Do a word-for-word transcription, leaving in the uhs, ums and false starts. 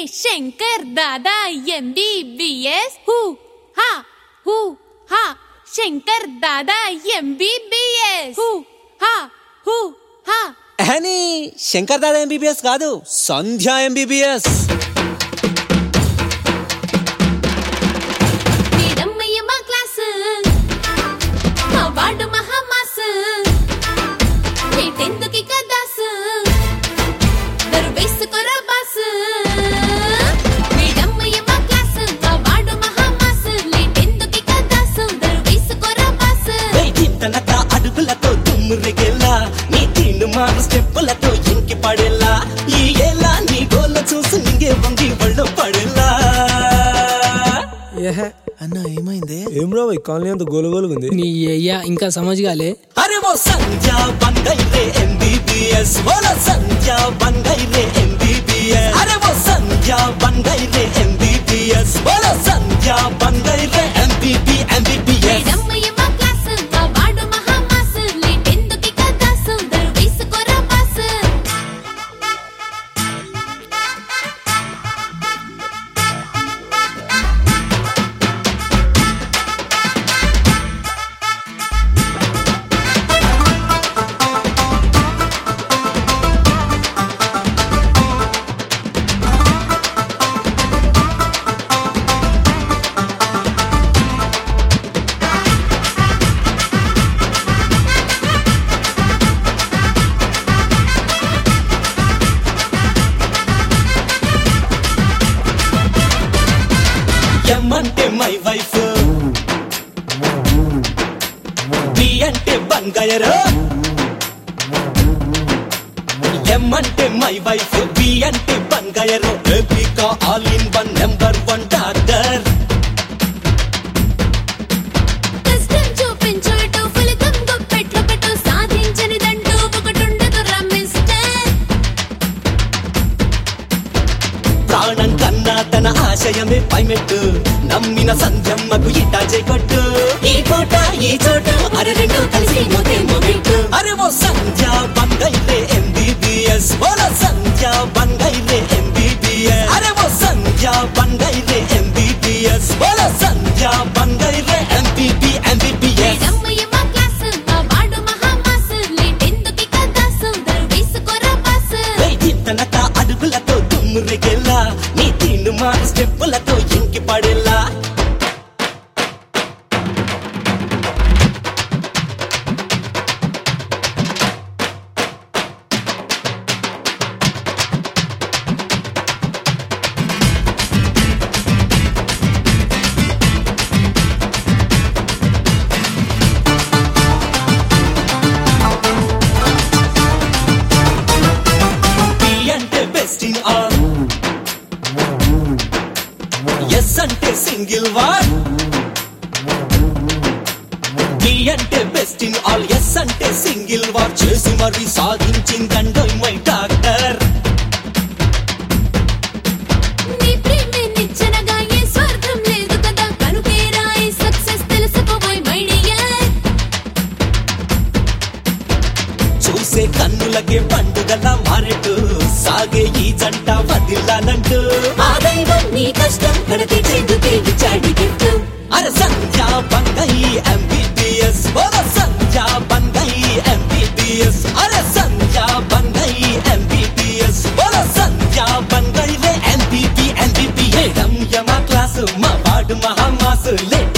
Shankar Dada MBBS హూ హా హూ హా శంకర్ దాదా ఎంబీబీఎస్ హూ హా హూ హా అని శంకర్ దాదా ఎంబీబీఎస్ కాదు, సంధ్య ఎంబీబీఎస్. అడుగులతో దుమ్మురెగేలా నీ తీను మారు స్టెప్పులతో ఇంకి పడేలా ఈ ఏలా నీ గోళ్ళ చూసి నింగే వంగి ఒళ్ళో పడేలా. అన్న ఏమైంది? ఏం రా కాలనీ అంత గోలుగోలుగుంది. నీ అయ్యా ఇంకా సమజ్గాలే. అరే ఓ సంధ్య బంగైరే ఎంబీబీఎస్, ఓలా సంధ్య బంగైరే ఎంబీబీఎస్. అరే ఓ సంధ్య బంగైరే ఎంబీబీఎస్, ఓలా సంధ్య బంగైరే ఎంబీబీ ఎంబీబీఎస్. ఎం అంటే మై వైఫ్, బి అంటే బంగాయరు. ఎం అంటే మై వైఫ్, బి అంటే బంగాయరు. బేబీకా all in one number one doctor. ప్రాణం కన్నా తన ఆశయమే పైమెట్టు, నమ్మిన సంధ్యమ్మకు ఇటా చేకొట్టు. ఈ పూట ఈ చోటు అరే రెండు కలిసి మొదే మొదెట్టు. అరే ఓ సంధ్య బంగైరే ఎంబీబీఎస్, ఓలా సంధ్య బంగైరే ఎంబీబీఎస్. అరే ఓ సంధ్య బంగైరే ఎంబీబీఎస్, ఓలా సంధ్య బంగైరే ఎంబీబీ ఎంబీబీఎస్. తనక అడుగులతో దుమ్మురెగేలా నీ తీను మారు స్టెప్పులతో ఇంకి పడేలా. ఎస్ అంటే సింగిల్ వార్, బి అంటే బెస్ట్ ఇన్ ఆల్. ఎస్ అంటే సింగిల్ వార్ చేసి మరి సాధించిందండో మై డాక్టర్. చూసే కన్నులకే పండుగలా మారెట్టు, సాగే ఈ జంట వదిలాలంటూ. నీ కష్టం కడతి చెందుకే విచాడి గిఫ్ట్. అరే సంధ్య బంగై ఎంబీబీఎస్, ఓలా సంధ్య బంగై ఎంబీబీఎస్. అరే సంధ్య బంగై ఎంబీబీఎస్, ఓలా సంధ్య బంగై ఎంబీబీ ఎంబీబీఎస్. యమ క్లాసు మా వాడు మహామాసు లే